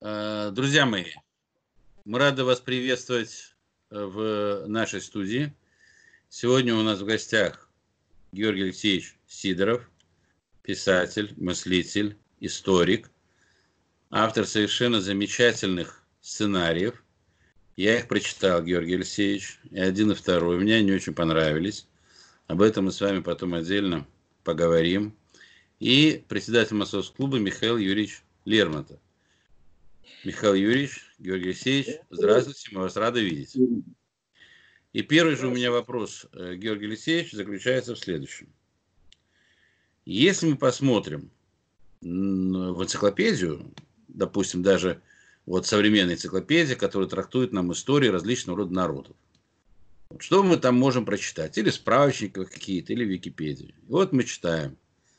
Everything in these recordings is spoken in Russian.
Друзья мои, мы рады вас приветствовать в нашей студии. Сегодня у нас в гостях Георгий Алексеевич Сидоров, писатель, мыслитель, историк, автор совершенно замечательных сценариев. Я их прочитал, Георгий Алексеевич, и один, и второй. Мне они очень понравились. Об этом мы с вами потом отдельно поговорим. И председатель Московского клуба Михаил Юрьевич Лермонтов. Михаил Юрьевич, Георгий Алексеевич, здравствуйте, мы вас рады видеть. И первый же у меня вопрос, Георгий Алексеевич, заключается в следующем. Если мы посмотрим в энциклопедию, допустим, даже вот современная энциклопедия, которая трактует нам истории различного рода народов, что мы там можем прочитать? Или справочники какие-то, или в Википедии. И вот мы читаем.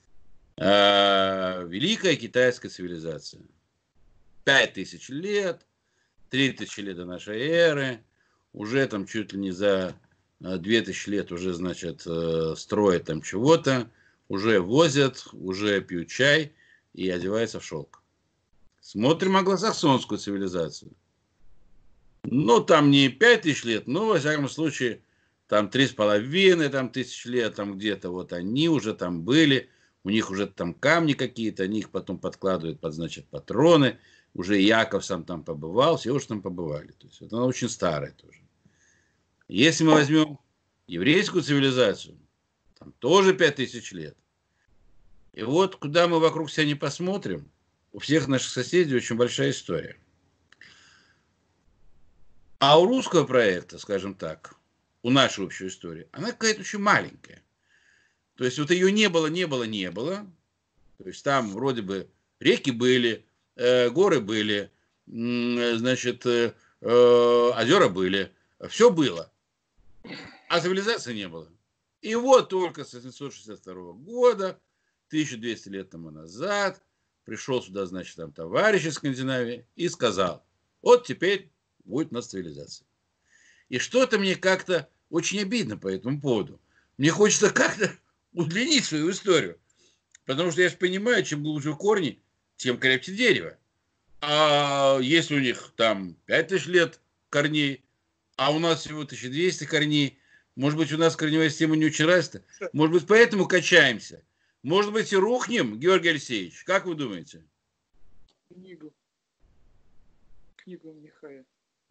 Великая китайская цивилизация. 5000 лет, 3000 лет до нашей эры, уже там чуть ли не за 2000 лет уже, значит, строят там чего-то, уже возят, уже пьют чай и одеваются в шелк. Смотрим англосаксонскую цивилизацию. Ну, там не 5000 лет, но, во всяком случае, там 3,5 там, тысяч лет, там где-то вот они уже там были, у них уже там камни какие-то, они их потом подкладывают под, значит, патроны. Уже Яков сам там побывал, все уже там побывали. То есть это она очень старая тоже. Если мы возьмем еврейскую цивилизацию, там тоже 5000 лет. И вот куда мы вокруг себя не посмотрим, у всех наших соседей очень большая история. А у русского проекта, скажем так, у нашей общей истории, она какая-то очень маленькая. То есть вот ее не было. То есть там вроде бы реки были, горы были, значит, озера были, все было, а цивилизации не было. И вот только с 762 года, 1200 лет тому назад, пришел сюда, значит, там товарищ из Скандинавии и сказал, вот теперь будет у нас цивилизация. И что-то мне как-то очень обидно по этому поводу. Мне хочется как-то удлинить свою историю, потому что я же понимаю, чем глубже корни, тем крепче дерево. А если у них там 5000 лет корней, а у нас всего 1200 корней, может быть, у нас корневая система не очень развита, может быть, поэтому качаемся. Может быть, и рухнем, Георгий Алексеевич, как вы думаете? Книгу Михаила.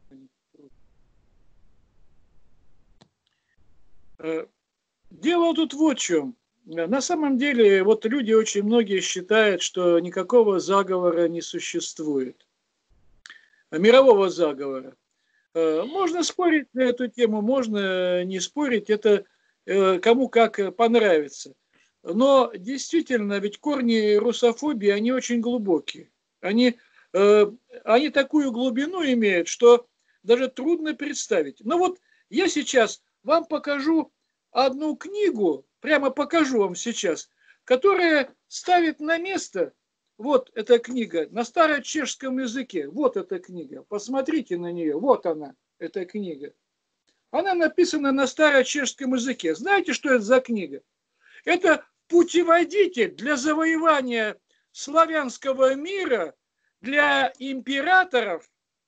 Дело тут вот в чем. На самом деле, вот люди очень многие считают, что никакого заговора не существует. Мирового заговора. Можно спорить на эту тему, можно не спорить, это кому как понравится. Но действительно, ведь корни русофобии, они очень глубокие. Они такую глубину имеют, что даже трудно представить. Но вот я сейчас вам покажу одну книгу, прямо покажу вам сейчас, которая ставит на место, вот эта книга, на старочешском языке, вот эта книга, посмотрите на нее, вот она, эта книга. Она написана на старочешском языке. Знаете, что это за книга? Это путеводитель для завоевания славянского мира для императоров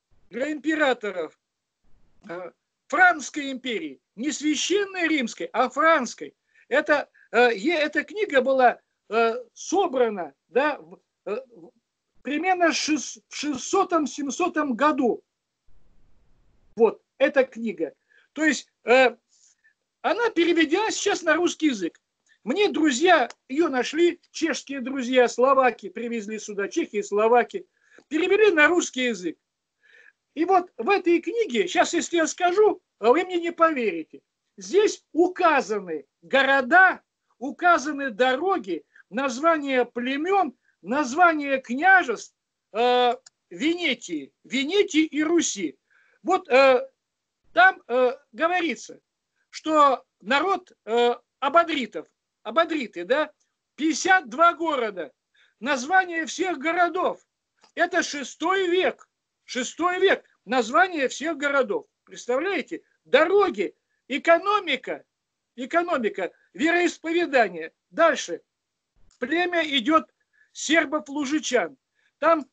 Франкской империи, не священной римской, а франкской. Эта книга была собрана, да, примерно в 600-700 году. Вот эта книга. То есть она переведена сейчас на русский язык. Мне друзья ее нашли, чешские друзья, словаки привезли сюда, чехи и словаки, перевели на русский язык. И вот в этой книге, сейчас если я скажу, вы мне не поверите, здесь указаны города, указаны дороги, названия племен, названия княжеств Венетии и Руси. Вот там говорится, что народ ободриты, да, 52 города, название всех городов. Это 6 век. 6 век. Название всех городов. Представляете? Дороги, экономика, вероисповедание. Дальше. Племя идет сербов-лужичан. там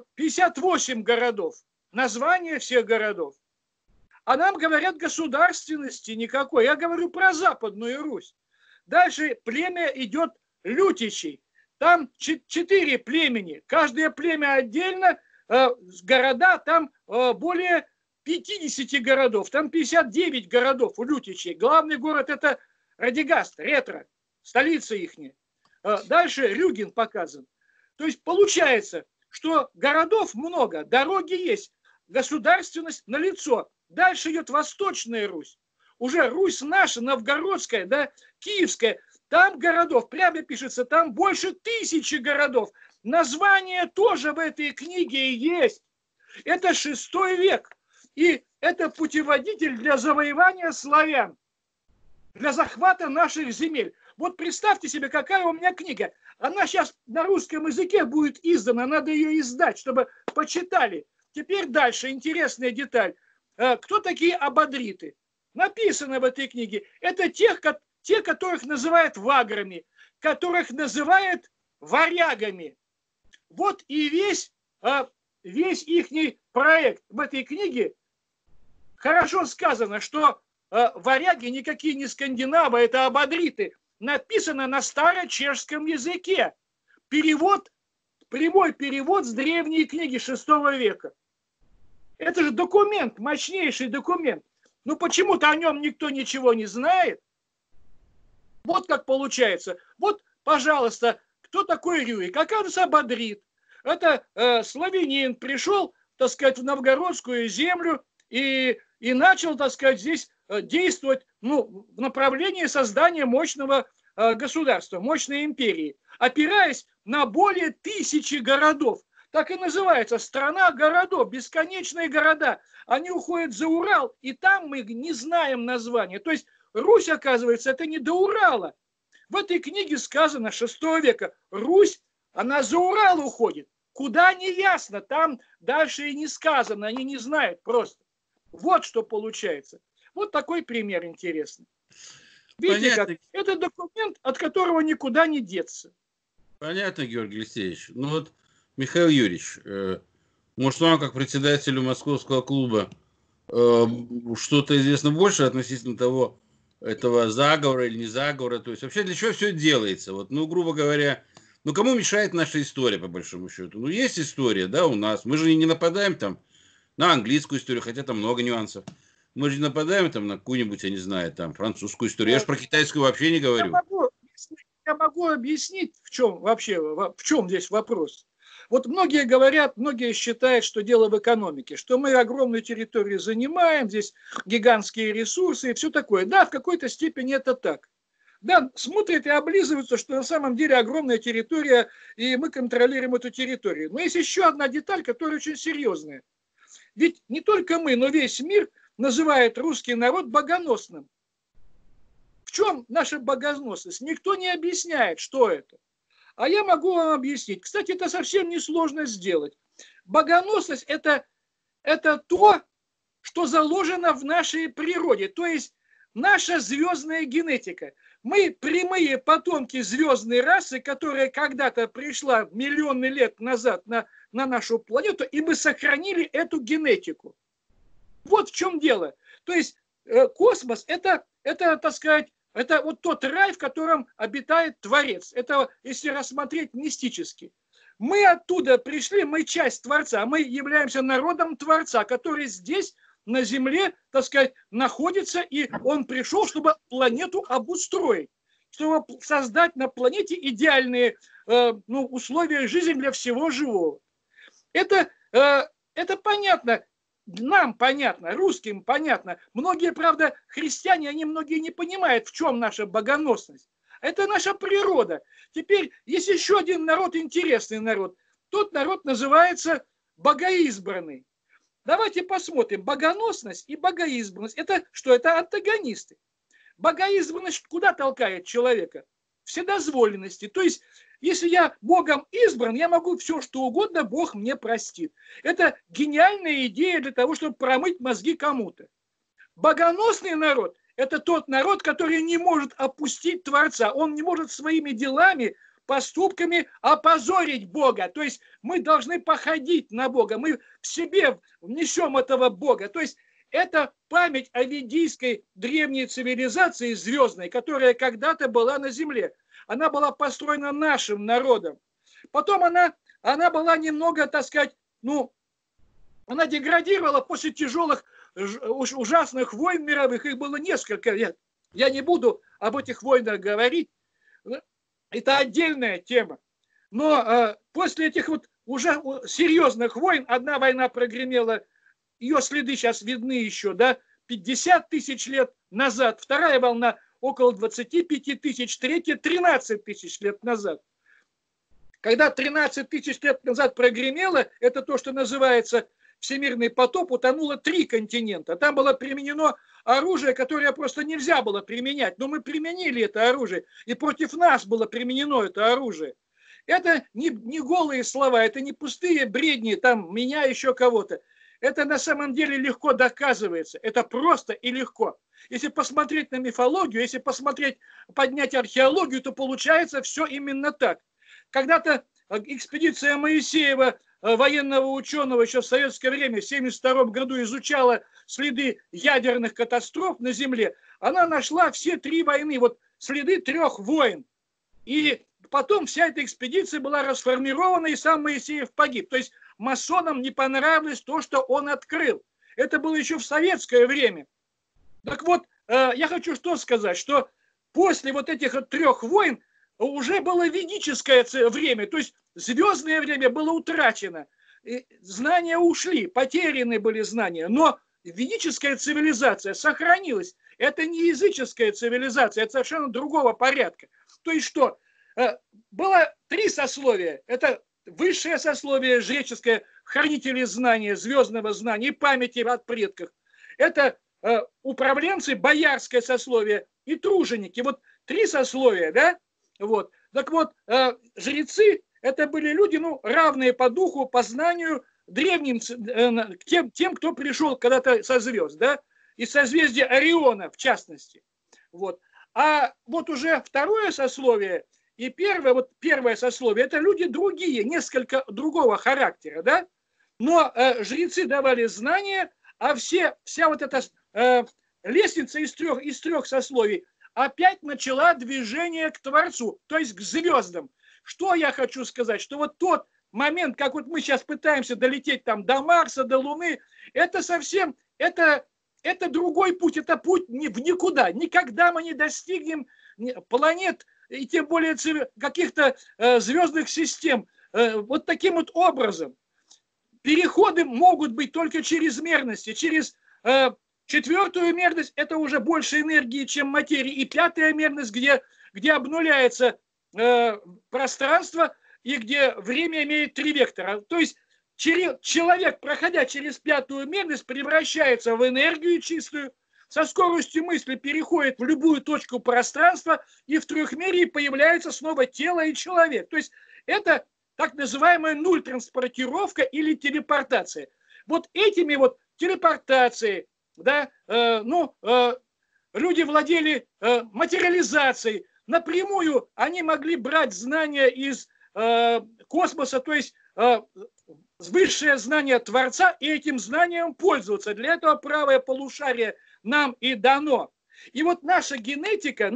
58 городов, названия всех городов. А нам говорят государственности никакой. Я говорю про Западную Русь. Дальше племя идет Лютичей. Там 4 племени. Каждое племя отдельно. Города там более 50 городов. Там 59 городов у Лютичей. Главный город это Радигаст, Ретро. Столица ихняя. Дальше Рюген показан. То есть получается, что городов много, дороги есть, государственность налицо. Дальше идет Восточная Русь. Уже Русь наша, новгородская, да, киевская. Там городов, прямо пишется, там больше 1000 городов. Название тоже в этой книге есть. Это 6 век. И это путеводитель для завоевания славян, для захвата наших земель. Вот представьте себе, какая у меня книга. Она сейчас на русском языке будет издана, надо ее издать, чтобы почитали. Теперь дальше интересная деталь. Кто такие абадриты? Написано в этой книге. Это те, которых называют ваграми, которых называют варягами. Вот и весь ихний проект в этой книге. Хорошо сказано, что варяги никакие не скандинавы, это абадриты. Написано на старочешском языке. Прямой перевод с древней книги 6 века. Это же документ, мощнейший документ. Но почему-то о нем никто ничего не знает. Вот как получается. Вот, пожалуйста, кто такой Рюрик? Оказывается, абадрит. Это славянин пришел, так сказать, в новгородскую землю и начал, так сказать, здесь действовать в направлении создания мощного государства, мощной империи, опираясь на более 1000 городов. Так и называется страна городов, бесконечные города. Они уходят за Урал, и там мы не знаем названия. То есть Русь, оказывается, это не до Урала. В этой книге сказано 6 века. Русь, она за Урал уходит. Куда не ясно, там дальше и не сказано, они не знают просто. Вот что получается. Вот такой пример интересный. Видите, как? Это документ, от которого никуда не деться. Понятно, Георгий Алексеевич. Ну вот, Михаил Юрьевич, может, вам, как председателю Московского клуба, что-то известно больше относительно того, этого заговора или не заговора? То есть вообще для чего все делается? Вот, грубо говоря, кому мешает наша история, по большому счету? Есть история, да, у нас. Мы же не нападаем там на английскую историю, хотя там много нюансов. Мы же не нападаем там на какую-нибудь, я не знаю, там французскую историю. Я же про китайскую вообще не говорю. Я могу объяснить, в чем здесь вопрос. Вот многие считают, что дело в экономике, что мы огромную территорию занимаем, здесь гигантские ресурсы и все такое. Да, в какой-то степени это так. Да, смотрят и облизываются, что на самом деле огромная территория, и мы контролируем эту территорию. Но есть еще одна деталь, которая очень серьезная. Ведь не только мы, но весь мир называет русский народ богоносным. В чем наша богоносность? Никто не объясняет, что это. А я могу вам объяснить. Кстати, это совсем несложно сделать. Богоносность – это то, что заложено в нашей природе. То есть наша звездная генетика. Мы прямые потомки звездной расы, которая когда-то пришла миллионы лет назад на нашу планету, и мы сохранили эту генетику. Вот в чем дело. То есть космос – это, так сказать, это вот тот рай, в котором обитает Творец. Это, если рассмотреть мистически. Мы оттуда пришли, мы часть Творца, мы являемся народом Творца, который здесь, на Земле, так сказать, находится, и он пришел, чтобы планету обустроить, чтобы создать на планете идеальные условия жизни для всего живого. Это понятно. Нам понятно, русским понятно. Многие, правда, христиане, многие не понимают, в чем наша богоносность. Это наша природа. Теперь есть еще один народ, интересный народ. Тот народ называется богоизбранный. Давайте посмотрим. Богоносность и богоизбранность. Это что? Это антагонисты. Богоизбранность куда толкает человека? Вседозволенности. То есть, если я Богом избран, я могу все, что угодно, Бог мне простит. Это гениальная идея для того, чтобы промыть мозги кому-то. Богоносный народ – это тот народ, который не может опустить Творца. Он не может своими делами поступками опозорить Бога. То есть мы должны походить на Бога, мы в себе внесем этого Бога. То есть это память о ведийской древней цивилизации звездной, которая когда-то была на земле. Она была построена нашим народом. Потом она была немного, так сказать, она деградировала после тяжелых, ужасных войн мировых. Их было несколько лет. Я не буду об этих войнах говорить. Это отдельная тема. Но после этих вот уже серьезных войн, одна война прогремела, ее следы сейчас видны еще, да, 50 тысяч лет назад, вторая волна около 25 тысяч, третья 13 тысяч лет назад. Когда 13 тысяч лет назад прогремело, это то, что называется всемирный потоп, утонуло 3 континента. Там было применено оружие, которое просто нельзя было применять. Но мы применили это оружие, и против нас было применено это оружие. Это не голые слова, это не пустые бредни, там, меня, еще кого-то. Это на самом деле легко доказывается. Это просто и легко. Если посмотреть на мифологию, если поднять археологию, то получается все именно так. Когда-то экспедиция Моисеева, военного ученого, еще в советское время, в 1972 году изучала следы ядерных катастроф на Земле. Она нашла все 3 войны, вот следы 3 войн. И потом вся эта экспедиция была расформирована, и сам Моисеев погиб. То есть масонам не понравилось то, что он открыл. Это было еще в советское время. Так вот, я хочу что сказать, что после вот этих 3 войн уже было ведическое время, то есть звездное время было утрачено. Знания ушли, потеряны были знания, но ведическая цивилизация сохранилась. Это не языческая цивилизация, это совершенно другого порядка. То есть что? Было 3 сословия. Это высшее сословие жреческое, хранители знания, звездного знания и памяти от предков. Это управленцы, боярское сословие и труженики. Вот 3 сословия, да? Вот. Так вот, жрецы это были люди, равные по духу, по знанию, древним, тем, кто пришел когда-то со звезд, да? Из созвездия Ориона, в частности. Вот. А вот уже второе сословие и первое сословие, это люди другие, несколько другого характера, да? Но жрецы давали знания, а вся вот эта лестница из трех сословий опять начала движение к Творцу, то есть к звездам. Что я хочу сказать? Что вот тот момент, как вот мы сейчас пытаемся долететь там до Марса, до Луны, это совсем, это другой путь, это путь в никуда. Никогда мы не достигнем планет и тем более каких-то звездных систем. Вот таким вот образом. Переходы могут быть только через мерности, через 4-ю мерность, это уже больше энергии, чем материи, и 5-я мерность, где обнуляется пространство и где время имеет 3 вектора. То есть человек, проходя через 5-ю мерность, превращается в энергию чистую, со скоростью мысли переходит в любую точку пространства, и в трехмерии появляется снова тело и человек. То есть это так называемая нуль-транспортировка или телепортация. Вот этими вот телепортацией, да, люди владели материализацией. Напрямую они могли брать знания из космоса, то есть высшее знание Творца, и этим знанием пользоваться. Для этого правое полушарие нам и дано. И вот наша генетика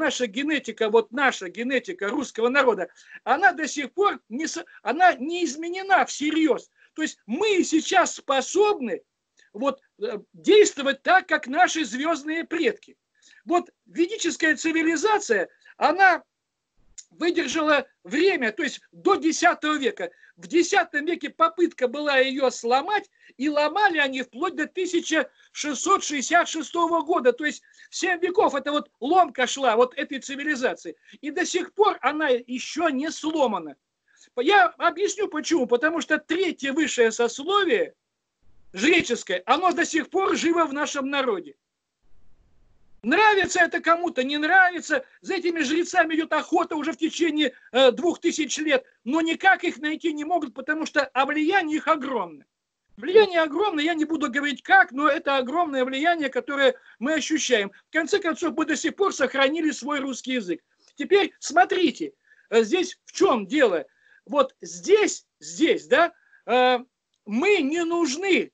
русского народа, она до сих пор не изменена всерьез. То есть мы сейчас способны действовать так, как наши звездные предки. Вот ведическая цивилизация, она выдержала время, то есть до X века. В X веке попытка была ее сломать, и ломали они вплоть до 1666 года. То есть 7 веков это вот ломка шла вот этой цивилизации. И до сих пор она еще не сломана. Я объясню почему. Потому что 3-е высшее сословие, жреческое, оно до сих пор живо в нашем народе. Нравится это кому-то, не нравится. За этими жрецами идет охота уже в течение 2000 лет. Но никак их найти не могут, потому что влияние их огромное. Влияние огромное, я не буду говорить как, но это огромное влияние, которое мы ощущаем. В конце концов, мы до сих пор сохранили свой русский язык. Теперь смотрите, здесь в чем дело? Вот здесь, да, мы не нужны,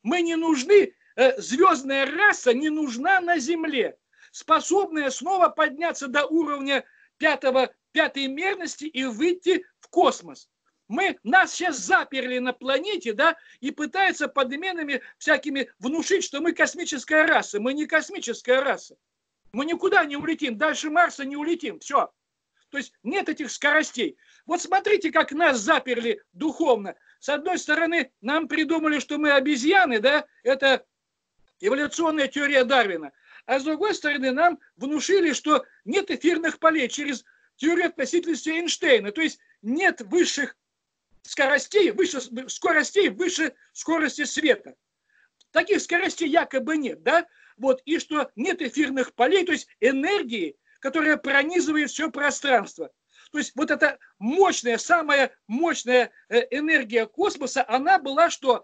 звездная раса не нужна на Земле, способная снова подняться до уровня пятой мерности и выйти в космос. Нас сейчас заперли на планете, да, и пытаются подменами всякими внушить, что мы космическая раса. Мы не космическая раса. Мы никуда не улетим, дальше Марса не улетим. Все. То есть нет этих скоростей. Вот смотрите, как нас заперли духовно. С одной стороны, нам придумали, что мы обезьяны, да, это эволюционная теория Дарвина. А с другой стороны, нам внушили, что нет эфирных полей через теорию относительности Эйнштейна. То есть нет высших скоростей, выше скорости света. Таких скоростей якобы нет, да? Вот, и что нет эфирных полей, то есть энергии, которая пронизывает все пространство. То есть вот эта мощная, самая мощная энергия космоса, она была что?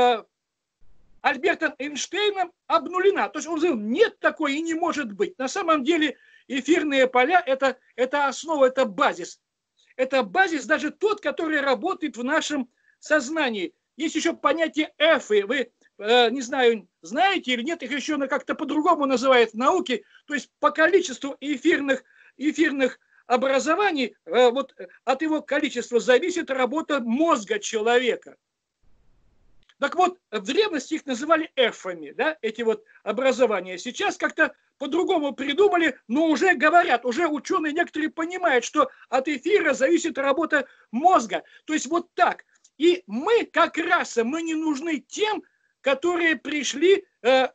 Альбертом Эйнштейном обнулена. То есть он сказал, нет такой и не может быть. На самом деле эфирные поля это основа, это базис. Это базис даже тот, который работает в нашем сознании. Есть еще понятие эфы. Вы, не знаю, знаете или нет, их еще как-то по-другому называют в науке. То есть по количеству эфирных образований, вот от его количества зависит работа мозга человека. Так вот, в древности их называли эфами, да, эти вот образования. Сейчас как-то по-другому придумали, но уже говорят, уже ученые некоторые понимают, что от эфира зависит работа мозга. То есть вот так. И мы, как раса, мы не нужны тем, которые пришли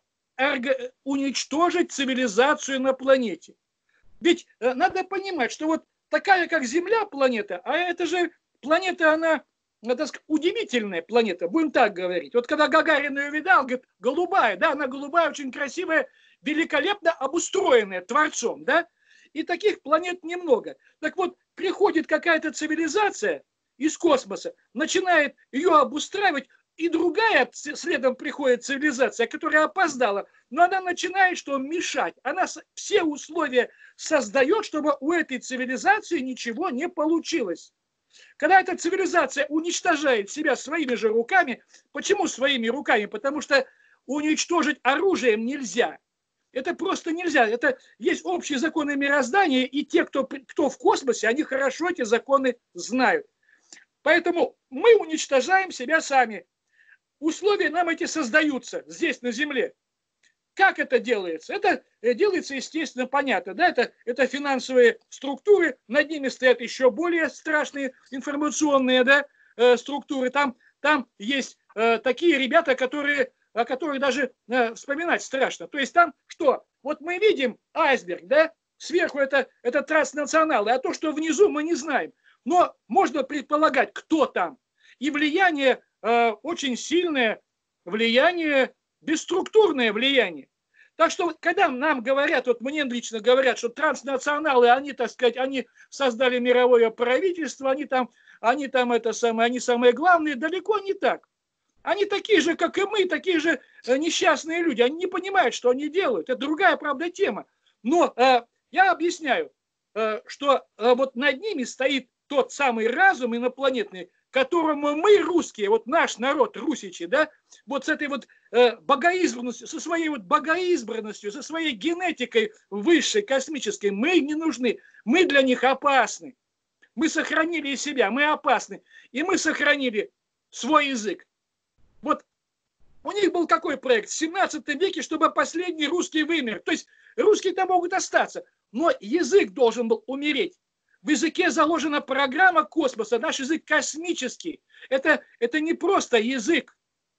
уничтожить цивилизацию на планете. Ведь надо понимать, что вот такая, как Земля планета, а это же планета, она... Это удивительная планета, будем так говорить. Вот когда Гагарин ее видал, говорит, голубая, да, она голубая, очень красивая, великолепно обустроенная Творцом, да. И таких планет немного. Так вот, приходит какая-то цивилизация из космоса, начинает ее обустраивать, и другая следом приходит цивилизация, которая опоздала, но она начинает что мешать. Она все условия создает, чтобы у этой цивилизации ничего не получилось. Когда эта цивилизация уничтожает себя своими же руками, почему своими руками? Потому что уничтожить оружием нельзя. Это просто нельзя. Это есть общие законы мироздания, и те, кто в космосе, они хорошо эти законы знают. Поэтому мы уничтожаем себя сами. Условия нам эти создаются здесь, на Земле. Как это делается? Это делается, естественно, понятно. Да? Это финансовые структуры, над ними стоят еще более страшные информационные, да, структуры. Там есть такие ребята, о которых даже вспоминать страшно. То есть там что? Вот мы видим айсберг, да? Сверху это транснационалы, а то, что внизу, мы не знаем. Но можно предполагать, кто там. И влияние, очень сильное влияние, бесструктурное влияние. Так что, когда нам говорят, вот мне лично говорят, что транснационалы, они, так сказать, они создали мировое правительство, они самые главные, далеко не так. Они такие же, как и мы, такие же несчастные люди. Они не понимают, что они делают. Это другая, правда, тема. Но я объясняю, что вот над ними стоит тот самый разум инопланетный, которому мы, русские, вот наш народ, русичи, да, вот с этой вот богоизбранностью, со своей вот богоизбранностью, со своей генетикой высшей, космической, мы не нужны. Мы для них опасны. Мы сохранили себя, мы опасны. И мы сохранили свой язык. Вот у них был какой проект? В 17 веке, чтобы последний русский вымер. То есть русские-то могут остаться, но язык должен был умереть. В языке заложена программа космоса, наш язык космический. Это не просто язык.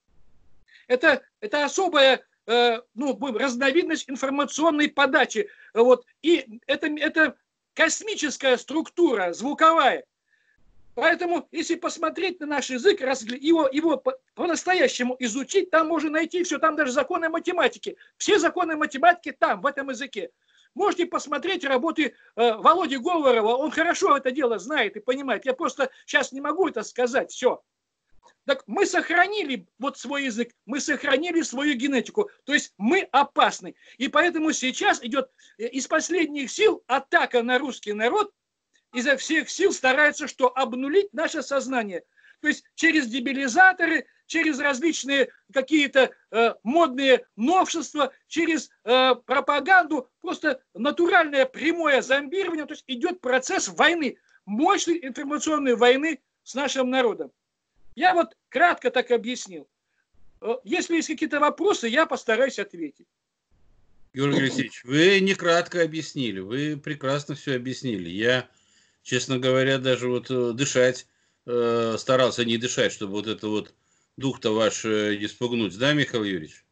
Это особая разновидность информационной подачи. Вот. И это космическая структура, звуковая. Поэтому, если посмотреть на наш язык, его по-настоящему изучить, там можно найти все, там даже законы математики. Все законы математики там, в этом языке. Можете посмотреть работы Володи Говорова, он хорошо это дело знает и понимает. Я просто сейчас не могу это сказать, все. Так мы сохранили вот свой язык, мы сохранили свою генетику, то есть мы опасны. И поэтому сейчас идет из последних сил атака на русский народ, изо всех сил старается что? Обнулить наше сознание. То есть через дебилизаторы, через различные какие-то модные новшества, через пропаганду, просто натуральное прямое зомбирование. То есть идет процесс войны, мощной информационной войны с нашим народом. Я вот кратко так объяснил. Если есть какие-то вопросы, я постараюсь ответить. Георгий Алексеевич, вы не кратко объяснили, вы прекрасно все объяснили. Я, честно говоря, даже вот дышать старался не дышать, чтобы вот это вот дух-то ваш не спугнуть. Да, Михаил Юрьевич?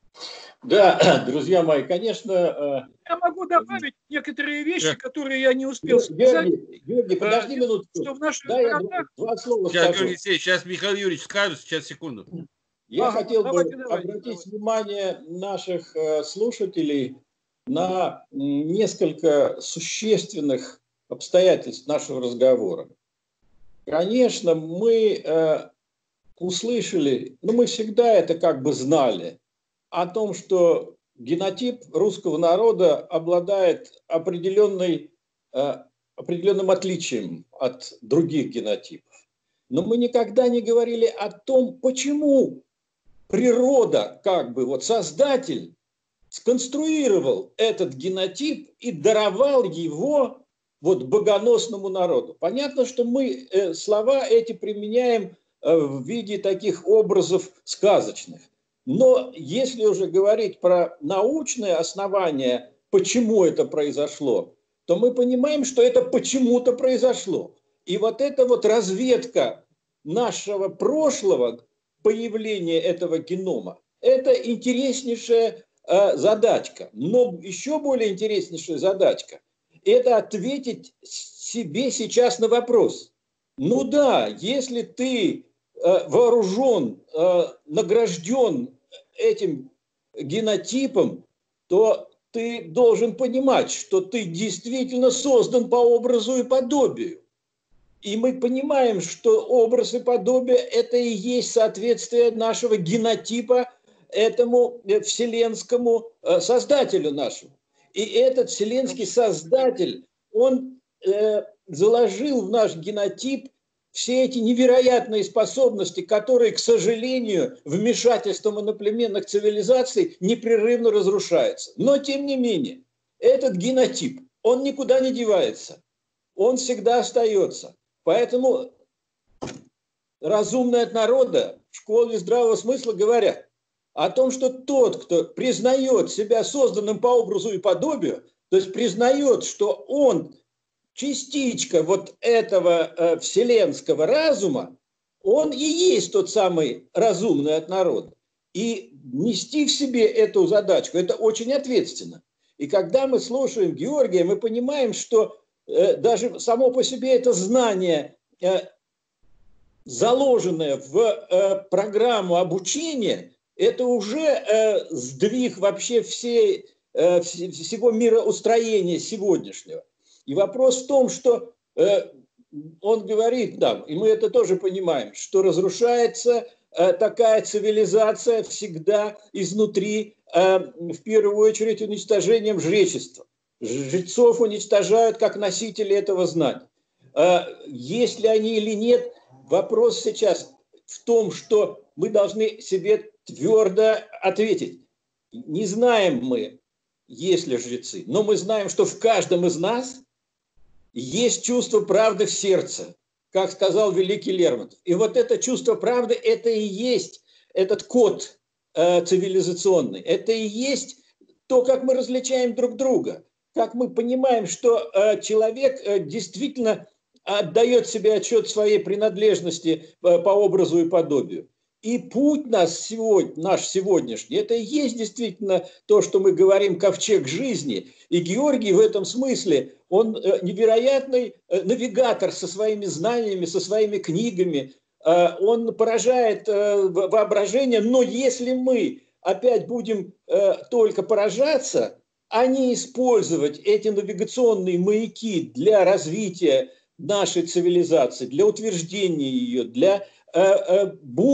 Да, друзья мои, конечно... Я могу добавить некоторые вещи, которые я не успел сказать. Георгий, подожди минутку. Что в наших да, городах... два слова сейчас, скажу. Георгий Алексеевич, сейчас Михаил Юрьевич скажет, сейчас, секунду. Я хотел бы обратить внимание наших слушателей на несколько существенных обстоятельств нашего разговора. Конечно, мы услышали, но мы всегда это как бы знали, о том, что генотип русского народа обладает определенным отличием от других генотипов. Но мы никогда не говорили о том, почему природа, как бы вот создатель, сконструировал этот генотип и даровал его вот богоносному народу. Понятно, что мы слова эти применяем в виде таких образов сказочных. Но если уже говорить про научное основание, почему это произошло, то мы понимаем, что это почему-то произошло. И вот эта вот разведка нашего прошлого, появления этого генома, это интереснейшая задачка. Но еще более интереснейшая задачка – это ответить себе сейчас на вопрос. Ну да, если ты вооружен, награжден этим генотипом, то ты должен понимать, что ты действительно создан по образу и подобию. И мы понимаем, что образ и подобие – это и есть соответствие нашего генотипа этому вселенскому создателю нашему. И этот вселенский создатель, он заложил в наш генотип все эти невероятные способности, которые, к сожалению, вмешательством иноплеменных цивилизаций непрерывно разрушаются. Но, тем не менее, этот генотип, он никуда не девается, он всегда остается. Поэтому разумные от народа в школе здравого смысла говорят о том, что тот, кто признает себя созданным по образу и подобию, то есть признает, что он частичка вот этого вселенского разума, он и есть тот самый разумный от народа. И нести в себе эту задачку, это очень ответственно. И когда мы слушаем Георгия, мы понимаем, что даже само по себе это знание, заложенное в программу обучения, это уже сдвиг вообще всего мироустроения сегодняшнего. И вопрос в том, что он говорит нам, и мы это тоже понимаем, что разрушается такая цивилизация всегда изнутри, в первую очередь уничтожением жречества. Жрецов уничтожают как носители этого знания. Есть ли они или нет, вопрос сейчас в том, что мы должны себе твердо ответить. Не знаем мы, есть ли жрецы, но мы знаем, что в каждом из нас есть чувство правды в сердце, как сказал великий Лермонтов. И вот это чувство правды, это и есть этот код цивилизационный. Это и есть то, как мы различаем друг друга, как мы понимаем, что человек действительно отдает себе отчет своей принадлежности по образу и подобию. И путь наш сегодняшний, это и есть действительно то, что мы говорим, ковчег жизни. И Георгий в этом смысле, он невероятный навигатор со своими знаниями, со своими книгами. Он поражает воображение, но если мы опять будем только поражаться, а не использовать эти навигационные маяки для развития нашей цивилизации, для утверждения ее, для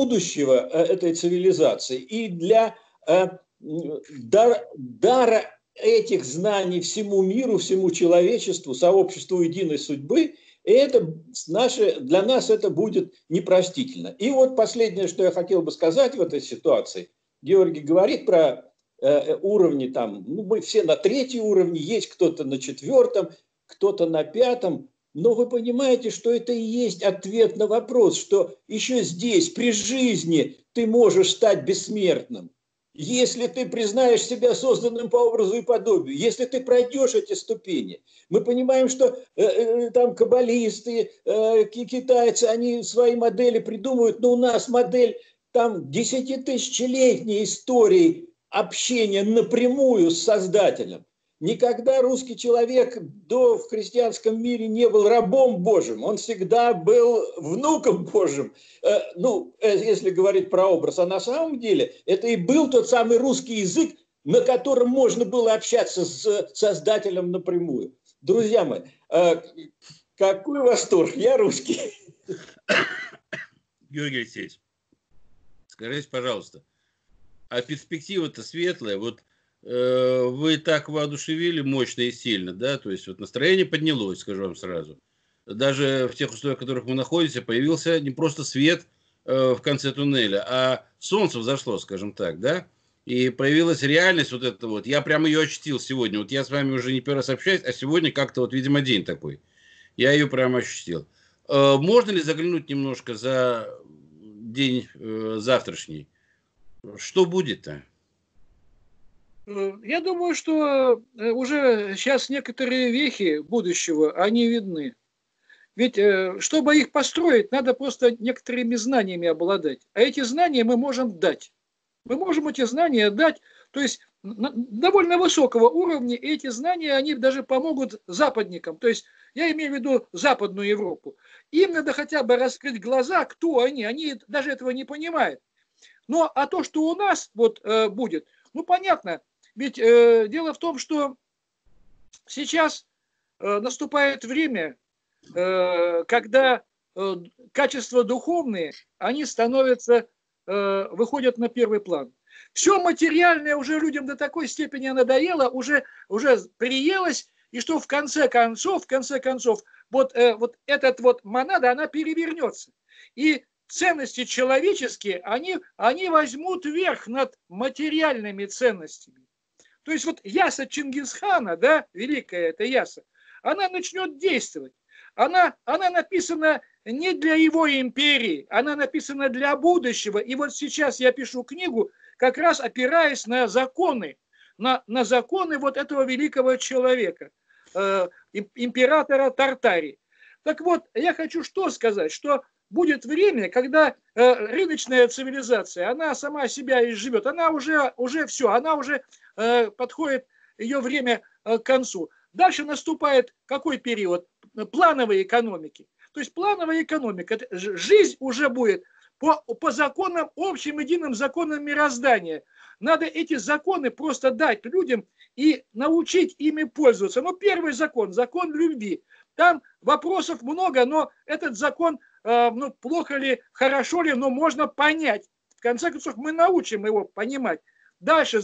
будущего этой цивилизации и для дара этих знаний всему миру, всему человечеству, сообществу единой судьбы, и это для нас это будет непростительно. И вот последнее, что я хотел бы сказать в этой ситуации. Георгий говорит про уровни, там, ну, мы все на 3-м уровне, есть кто-то на 4-м, кто-то на 5-м. Но вы понимаете, что это и есть ответ на вопрос, что еще здесь, при жизни, ты можешь стать бессмертным. Если ты признаешь себя созданным по образу и подобию, если ты пройдешь эти ступени. Мы понимаем, что там каббалисты, китайцы, они свои модели придумывают, но у нас модель там 10-тысячелетней истории общения напрямую с Создателем. Никогда русский человек в христианском мире не был рабом Божьим, он всегда был внуком Божьим, если говорить про образ. А на самом деле это и был тот самый русский язык, на котором можно было общаться с Создателем напрямую. Друзья мои, какой восторг, я русский. Георгий Алексеевич, скажите, пожалуйста, а перспектива-то светлая, вот вы так воодушевили мощно и сильно, да, то есть вот настроение поднялось, скажу вам сразу. Даже в тех условиях, в которых мы находимся, появился не просто свет в конце туннеля, а солнце взошло, скажем так, да, и появилась реальность вот эта вот. Я прямо ее ощутил сегодня. Вот я с вами уже не первый раз общаюсь, а сегодня как-то вот, видимо, день такой. Я ее прямо ощутил. Можно ли заглянуть немножко за день завтрашний? Что будет-то? Я думаю, что уже сейчас некоторые вехи будущего, они видны. Ведь, чтобы их построить, надо просто некоторыми знаниями обладать. А эти знания мы можем дать. Мы можем эти знания дать, то есть довольно высокого уровня, и эти знания, они даже помогут западникам. То есть я имею в виду Западную Европу. Им надо хотя бы раскрыть глаза, кто они даже этого не понимают. Но а то, что у нас вот будет, ну понятно, ведь дело в том, что сейчас наступает время, когда качества духовные, они выходят на первый план. Все материальное уже людям до такой степени надоело, уже приелось, и что в конце концов, вот эта вот монада, она перевернется. И ценности человеческие, они возьмут верх над материальными ценностями. То есть вот яса Чингисхана, да, великая эта яса, она начнет действовать. Она написана не для его империи, она написана для будущего. И вот сейчас я пишу книгу, как раз опираясь на законы, на законы вот этого великого человека, императора Тартарии. Так вот, я хочу что сказать, что будет время, когда рыночная цивилизация, она сама себя изживет, она уже все, она уже подходит ее время к концу. Дальше наступает какой период? Плановой экономики. То есть плановая экономика, жизнь уже будет по законам, общим единым законам мироздания. Надо эти законы просто дать людям и научить ими пользоваться. Но первый закон, закон любви. Там вопросов много, но этот закон, плохо ли, хорошо ли, но можно понять. В конце концов, мы научим его понимать. Дальше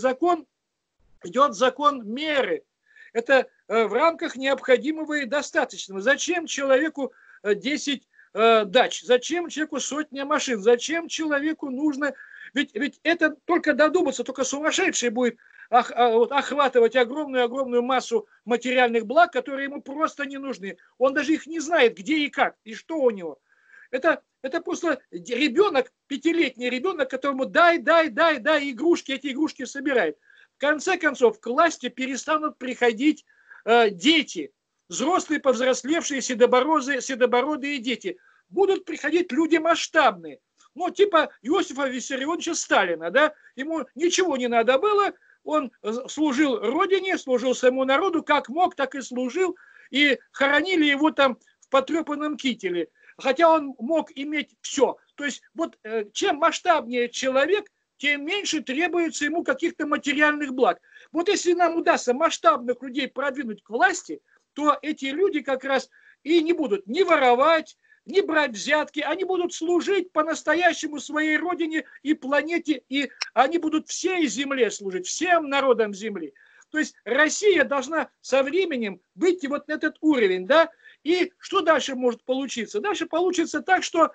идет закон меры. Это в рамках необходимого и достаточного. Зачем человеку 10 дач? Зачем человеку 100 машин? Зачем человеку нужно... Ведь это только додуматься, только сумасшедший будет охватывать огромную массу материальных благ, которые ему просто не нужны. Он даже их не знает, где и как, и что у него. Это просто ребенок, 5-летний ребенок, которому дай игрушки, эти игрушки собирает. В конце концов, к власти перестанут приходить дети, взрослые, повзрослевшие, седобородые дети. Будут приходить люди масштабные. Ну, типа Иосифа Виссарионовича Сталина, да? Ему ничего не надо было, он служил родине, служил своему народу, как мог, так и служил, и хоронили его там в потрепанном кителе. Хотя он мог иметь все. То есть вот чем масштабнее человек, тем меньше требуется ему каких-то материальных благ. Вот если нам удастся масштабных людей продвинуть к власти, то эти люди как раз и не будут ни воровать, ни брать взятки, они будут служить по-настоящему своей родине и планете, и они будут всей земле служить, всем народам земли. То есть Россия должна со временем выйти вот на этот уровень, да, и что дальше может получиться? Дальше получится так, что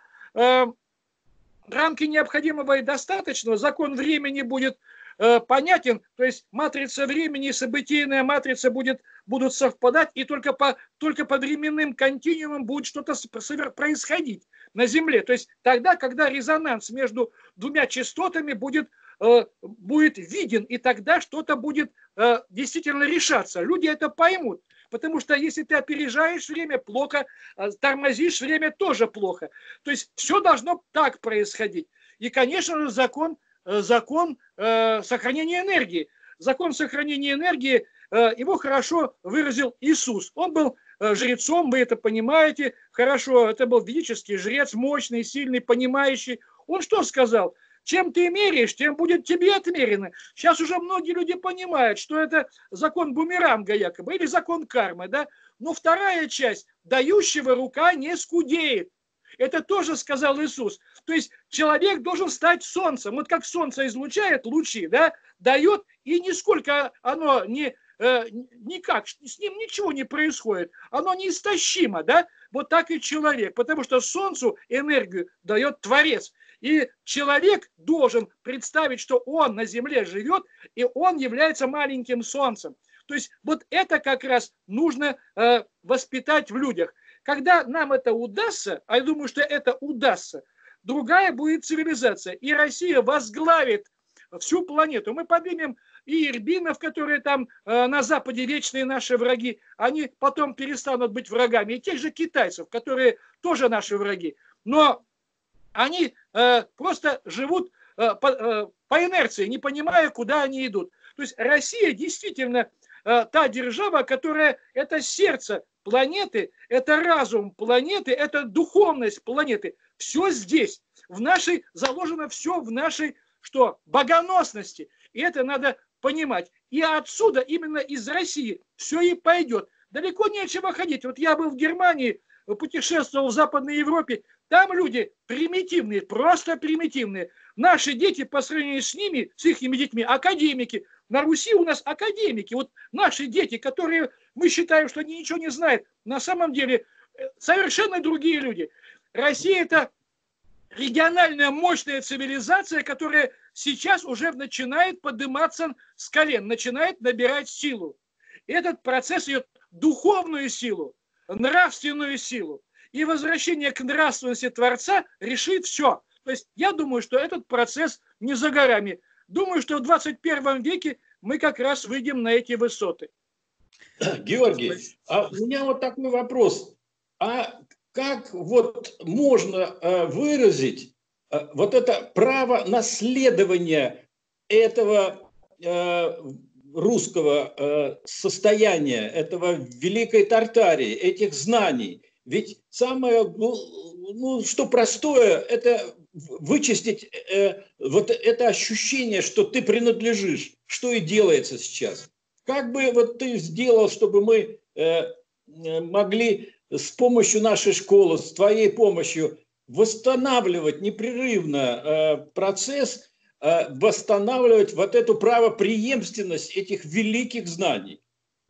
рамки необходимого и достаточного, закон времени будет понятен, то есть матрица времени и событийная матрица будут совпадать, и только по временным континуумам будет что-то происходить на Земле. То есть тогда, когда резонанс между двумя частотами будет виден, и тогда что-то будет действительно решаться. Люди это поймут. Потому что если ты опережаешь время, плохо, тормозишь время, тоже плохо. То есть все должно так происходить. И, конечно же, закон сохранения энергии. Закон сохранения энергии, его хорошо выразил Иисус. Он был жрецом, вы это понимаете, хорошо, это был ведический жрец, мощный, сильный, понимающий. Он что сказал? Чем ты меряешь, тем будет тебе отмерено. Сейчас уже многие люди понимают, что это закон бумеранга якобы, или закон кармы, да? Но вторая часть, дающего рука не скудеет. Это тоже сказал Иисус. То есть человек должен стать солнцем. Вот как солнце излучает лучи, да, дает, и нисколько оно никак, с ним ничего не происходит. Оно неистощимо, да? Вот так и человек. Потому что солнцу энергию дает Творец. И человек должен представить, что он на земле живет, и он является маленьким солнцем. То есть вот это как раз нужно воспитать в людях. Когда нам это удастся, а я думаю, что это удастся, другая будет цивилизация. И Россия возглавит всю планету. Мы поднимем и ирбинов, которые там на Западе вечные наши враги, они потом перестанут быть врагами. И тех же китайцев, которые тоже наши враги. Но они просто живут по инерции, не понимая, куда они идут. То есть Россия действительно та держава, которая это сердце планеты, это разум планеты, это духовность планеты. Все здесь, заложено все в нашей богоносности. И это надо понимать. И отсюда, именно из России, все и пойдет. Далеко нечего ходить. Вот я был в Германии, путешествовал в Западной Европе. Там люди примитивные, просто примитивные. Наши дети по сравнению с ними, с их детьми, академики. На Руси у нас академики. Вот наши дети, которые мы считаем, что они ничего не знают, на самом деле совершенно другие люди. Россия – это региональная мощная цивилизация, которая сейчас уже начинает подниматься с колен, начинает набирать силу. Этот процесс идет духовную силу, нравственную силу. И возвращение к нравственности Творца решит все. То есть я думаю, что этот процесс не за горами. Думаю, что в 21 веке мы как раз выйдем на эти высоты. Георгий, а у меня вот такой вопрос. А как вот можно выразить вот это право наследования этого русского состояния, этого Великой Тартарии, этих знаний? Ведь самое, что простое, это вычистить вот это ощущение, что ты принадлежишь, что и делается сейчас. Как бы вот ты сделал, чтобы мы могли с помощью нашей школы, с твоей помощью восстанавливать непрерывно процесс, восстанавливать вот эту правопреемственность этих великих знаний?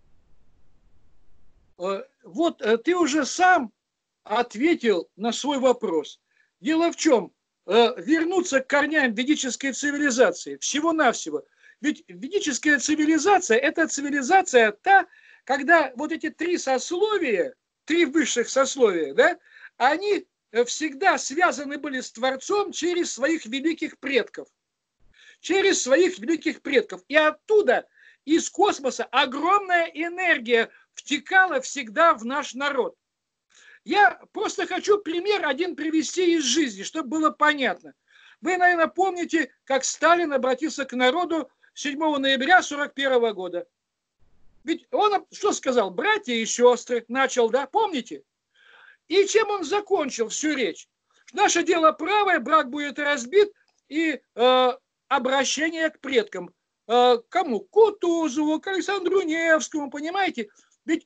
Вот ты уже сам ответил на свой вопрос. Дело в чем? Вернуться к корням ведической цивилизации, всего-навсего. Ведь ведическая цивилизация – это цивилизация та, когда вот эти три сословия, три высших сословия, да, они всегда связаны были с Творцом через своих великих предков. Через своих великих предков. И оттуда, из космоса, огромная энергия втекала всегда в наш народ. Я просто хочу пример один привести из жизни, чтобы было понятно. Вы, наверное, помните, как Сталин обратился к народу 7 ноября 1941 года. Ведь он что сказал? Братья и сестры начал, да, помните? И чем он закончил всю речь? Наше дело правое, брак будет разбит, и обращение к предкам. Кому? К Кутузову, к Александру Невскому, понимаете? Ведь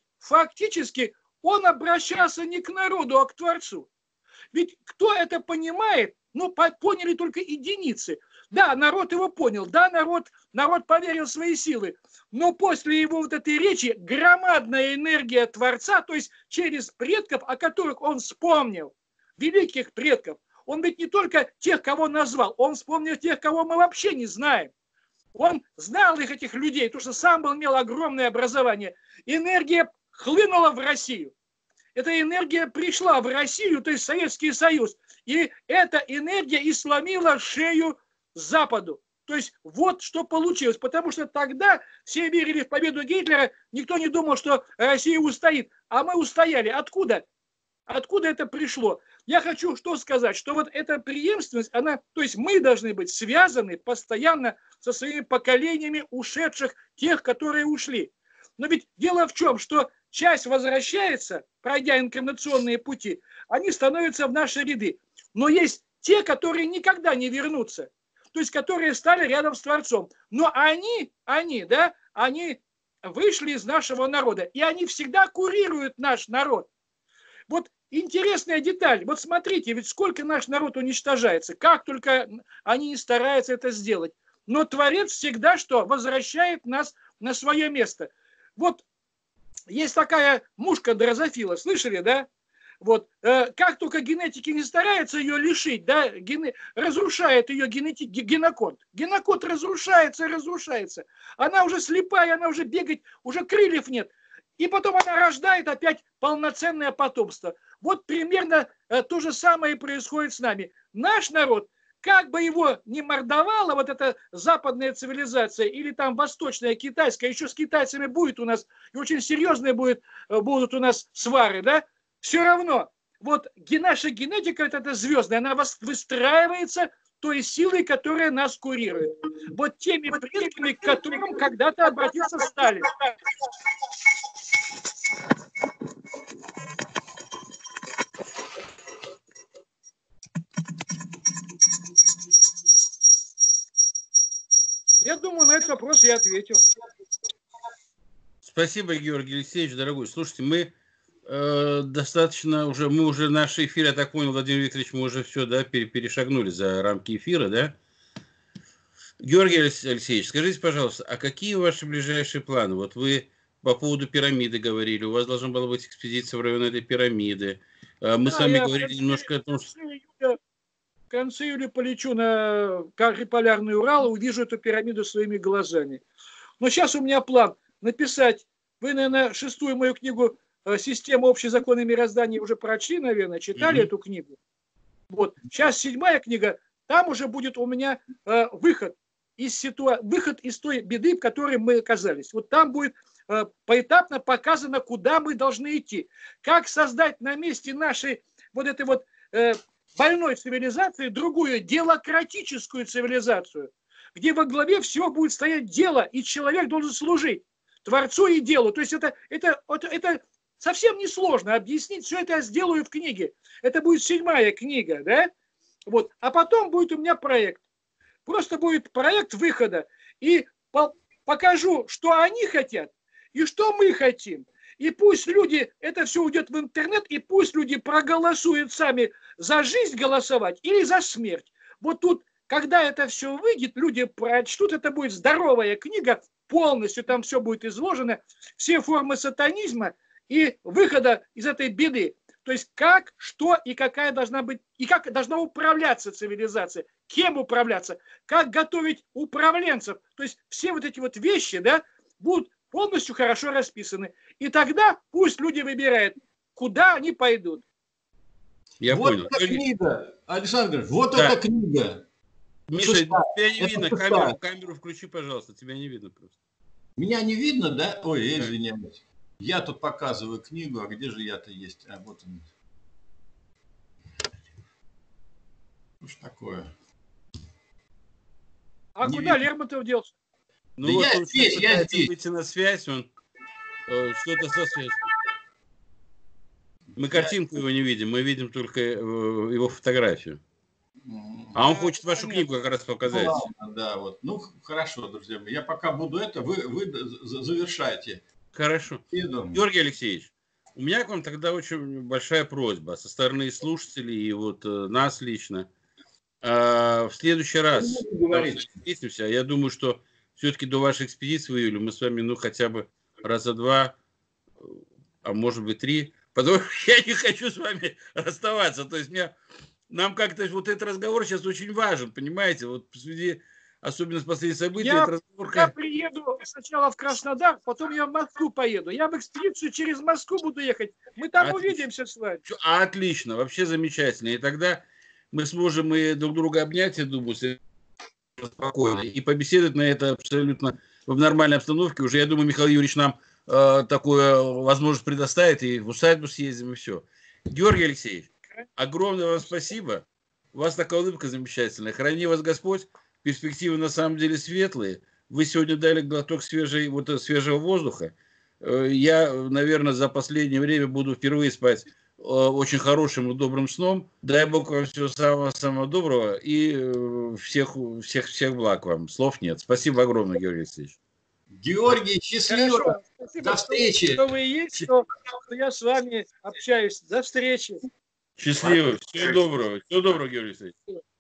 фактически он обращался не к народу, а к Творцу. Ведь кто это понимает, но поняли только единицы. Да, народ его понял, да, народ поверил в свои силы, но после его вот этой речи громадная энергия Творца, то есть через предков, о которых он вспомнил, великих предков, он ведь не только тех, кого назвал, он вспомнил тех, кого мы вообще не знаем. Он знал их, этих людей, потому что сам имел огромное образование. Энергия хлынула в Россию. Эта энергия пришла в Россию, то есть Советский Союз. И эта энергия и сломила шею Западу. То есть вот что получилось. Потому что тогда все верили в победу Гитлера, никто не думал, что Россия устоит. А мы устояли. Откуда? Откуда это пришло? Я хочу что сказать, что вот эта преемственность, она, то есть мы должны быть связаны постоянно со своими поколениями ушедших, тех, которые ушли. Но ведь дело в чем, что часть возвращается, пройдя инкарнационные пути, они становятся в наши ряды. Но есть те, которые никогда не вернутся, то есть которые стали рядом с Творцом. Но они вышли из нашего народа, и они всегда курируют наш народ. Вот интересная деталь. Вот смотрите, ведь сколько наш народ уничтожается, как только они не стараются это сделать. Но Творец всегда что? Возвращает нас на свое место. Вот есть такая мушка дрозофила, слышали, да? Вот, как только генетики не стараются ее лишить, да, разрушает ее генокод. Генокод разрушается. Она уже слепая, она уже бегать, уже крыльев нет. И потом она рождает опять полноценное потомство. Вот примерно то же самое и происходит с нами. Наш народ, как бы его ни мордовала вот эта западная цивилизация или там восточная, китайская, еще с китайцами будет у нас, и очень серьезные будут у нас свары, да, все равно, вот наша генетика, это звездная, она выстраивается той силой, которая нас курирует. Вот теми предками, к которым когда-то обратился Сталин. Я думаю, на этот вопрос я ответил. Спасибо, Георгий Алексеевич, дорогой. Слушайте, мы достаточно уже, мы уже наш эфир, я так понял, Владимир Викторович, мы уже все, да, перешагнули за рамки эфира, да? Георгий Алексеевич, скажите, пожалуйста, а какие ваши ближайшие планы? Вот вы по поводу пирамиды говорили, у вас должна была быть экспедиция в район этой пирамиды. Мы с вами говорили немножко о том, что... В конце июля полечу на полярный Урал, увижу эту пирамиду своими глазами. Но сейчас у меня план написать, вы, наверное, 6-ю мою книгу «Система общих законов мироздания» уже прочли, наверное, читали эту книгу. Вот. Сейчас 7-я книга, там уже будет у меня выход из той беды, в которой мы оказались. Вот там будет поэтапно показано, куда мы должны идти. Как создать на месте нашей вот этой вот больной цивилизации другую делократическую цивилизацию, где во главе всего будет стоять дело, и человек должен служить Творцу и делу. То есть это совсем несложно объяснить, все это я сделаю в книге. Это будет 7-я книга, да? Вот. А потом будет у меня проект. Просто будет проект выхода. И покажу, что они хотят и что мы хотим. И пусть люди, это все уйдет в интернет, и пусть люди проголосуют сами за жизнь голосовать или за смерть. Вот тут, когда это все выйдет, люди прочтут, это будет здоровая книга, полностью там все будет изложено, все формы сатанизма и выхода из этой беды. То есть как, что и какая должна быть, и как должна управляться цивилизация, кем управляться, как готовить управленцев. То есть все вот эти вот вещи, да, будут полностью хорошо расписаны. И тогда пусть люди выбирают, куда они пойдут. Я вот понял. Эта книга, Александр, вот эта книга. Миша, тебя не видно. Камеру включи, пожалуйста. Тебя не видно просто. Меня не видно, да? Ой, я извиняюсь. Я тут показываю книгу, а где же я-то есть? А вот он. Что ж такое? А не куда видно. Лермонтов делся? Ну да вот я он здесь, я здесь. Выйти на связь, он что-то со связью. Мы картинку его не видим, мы видим только его фотографию. А он хочет вашу книгу как раз показать. Ну, ладно, да, вот. Ну, хорошо, друзья мои. Я пока буду вы завершайте. Хорошо. Георгий Алексеевич, у меня к вам тогда очень большая просьба со стороны слушателей и вот нас лично. А в следующий раз говорить. встретимся. Я думаю, что все-таки до вашей экспедиции в июле мы с вами, ну, хотя бы раза два, а может быть 3, потому что я не хочу с вами расставаться. То есть нам как-то вот этот разговор сейчас очень важен, понимаете? Вот посреди, особенно с последних событий, этот разговор... Я приеду сначала в Краснодар, потом я в Москву поеду. Я в экспедицию через Москву буду ехать. Мы там увидимся с вами. Отлично, вообще замечательно. И тогда мы сможем и друг друга обнять, я думаю, спокойно, и побеседовать на это абсолютно в нормальной обстановке. Уже, я думаю, Михаил Юрьевич нам такую возможность предоставит, и в усадьбу съездим, и все. Георгий Алексеевич, огромное вам спасибо. У вас такая улыбка замечательная. Храни вас Господь. Перспективы на самом деле светлые. Вы сегодня дали глоток свежего воздуха. Я, наверное, за последнее время буду впервые спать очень хорошим и добрым сном. Дай Бог вам всего самого доброго и всех благ вам. Слов нет. Спасибо огромное, Георгий Алексеевич. Георгий, счастливо. Хорошо. Спасибо, До встречи. что вы есть, что я с вами общаюсь. До встречи. Счастливо. Всего доброго. Всего доброго, Георгий Алексеевич.